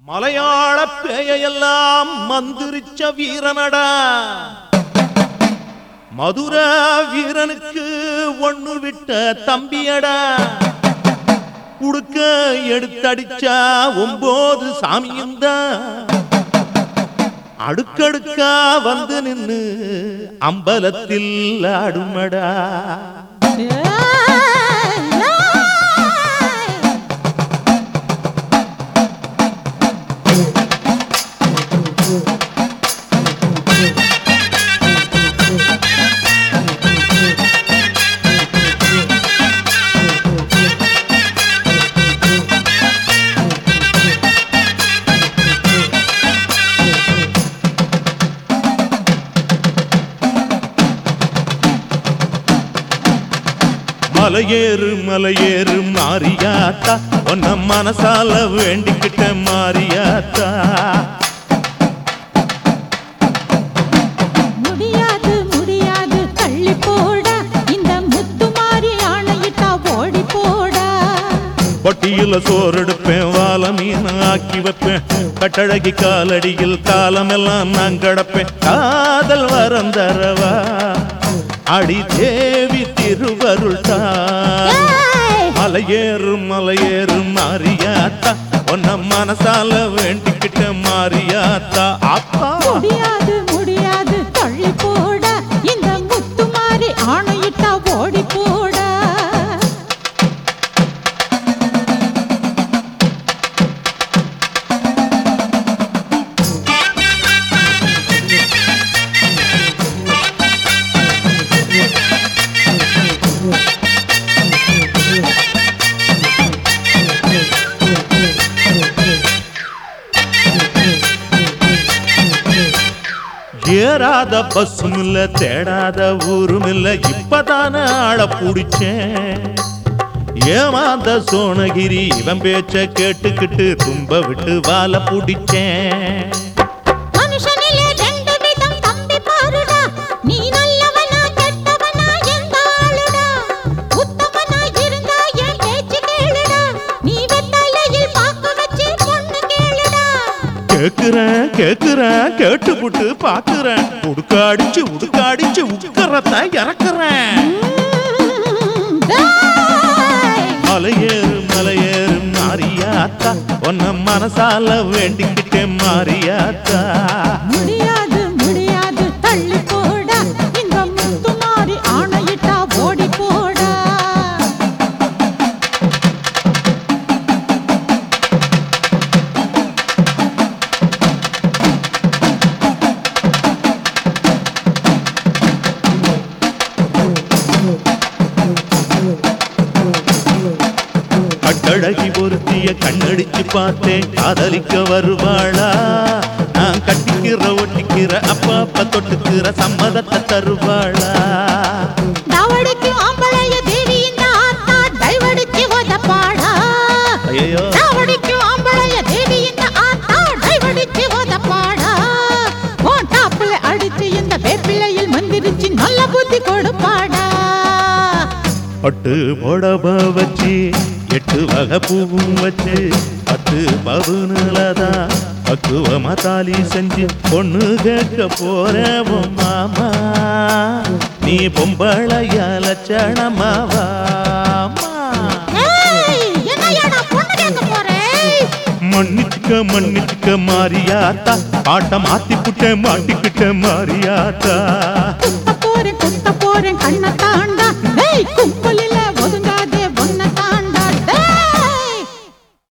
மலையாள பேயெல்லாம் மந்திரிச்ச வீரனடா. மதுர வீரனுக்கு ஒண்ணு விட்ட தம்பியடா. உடுக்க எடுத்தடிச்சா 9 சாமியுந்தா. அடுக்கடுக்கா வந்து நின்னு அம்பலத்தில் ஆடுமடா. மலையேறு மலையேறு மாரியாத்தா, உன்ன மனசால வேண்டிக்கிட்ட மாரியாத்தா. முடியாது முடியாது தள்ளி போடா, இந்த முத்து மாறி ஆணையிட்டா ஓடி போடா. பொட்டியில சோறெடுப்பேன், வாழ மீன் ஆக்கி வைப்பேன், கட்டழகி காலடியில் காலமெல்லாம் நான் கடப்பேன். காதல் வரம் தரவா அடி தேவி திருவருள்தா. மலையேறு மலையேறு மாரியாத்தா, உன்ன மனசால வேண்டிக்கிட்ட மாரியாத்தா. அப்பா முடியாது முடியாது தள்ளி போடா, இந்த முத்து மாறி ஆணையிட்டா ஓடி போடா. ஏறாத பஸ்ஸும் இல்ல, தேடாத ஊரும் இல்ல, இப்பதான ஆள புடிச்சேன். ஏமாந்த சோனகிரி இவன் பேச்ச கேட்டுக்கிட்டு தும்ப விட்டு வாழ புடிச்சேன். மனுஷனிலே 2 விதம் தம்பி பாருடா, நீ நல்லவனா கெட்டவனா எந்த ஆளுடா. உத்தமனா இருந்தா என் பேச்சு கேளுடா, நீ வெத்தலையில் பாக்க வச்சு பொண்ணு கேளுடா. கேக்குறேன் கேக்குறேன் கேட்டுப்புட்டு பாக்குறேன், உடுக்காடிச்சு உடுக்காடிச்சு உக்கறத இறக்குறேன். மலையேறு மலையேறு மாரியாத்தா, உன்ன மனசால வேண்டிக்கிட்டே மாரியாத்தா. முடியாது முடியாது தள்ளி போடா, இந்த முத்து மாறி ஆணையிட்டா ஓடி போடா. கட்டழகி பொருத்திய கண்ணடிச்சு பார்த்தேன், காதலிக்க வருவாளா? நான் கட்டிக்கிற ஒட்டிக்கிற அப்பா அப்பா தொட்டுக்கிற சம்மதத்தை தருவாளா? தவடிக்கு ஆம்பளைய தேவி இந்த ஆத்தா, டைவடிக்கு ஓதப்பாடா. ஐயோ தவடிக்கு ஆம்பளைய தேவி இந்த ஆத்தா, டைவடிக்கு ஓதப்பாடா. உன் டாப்புல அடிச்சு இந்த வேப்பிலையில் மந்திரிச்சு நல்ல புத்தி கொடுப்பாடா. பட்டு புடவ வச்சு 8 வகை பூவும் வச்சு 10 பவுனுலதான் பக்குவமா தாலி செஞ்சு பொண்ணு கேட்க போறேன் மாமா. நீ பொம்பளைய லட்சணமாவா? என்னையாடா பொண்ணு கேட்க போறேன்? மன்னிச்சுக்க மன்னிச்சுக்க மாரியாத்தா, பாட்ட மாத்தி புட்ட மாட்டிக்கிட்ட மாரியாத்தா.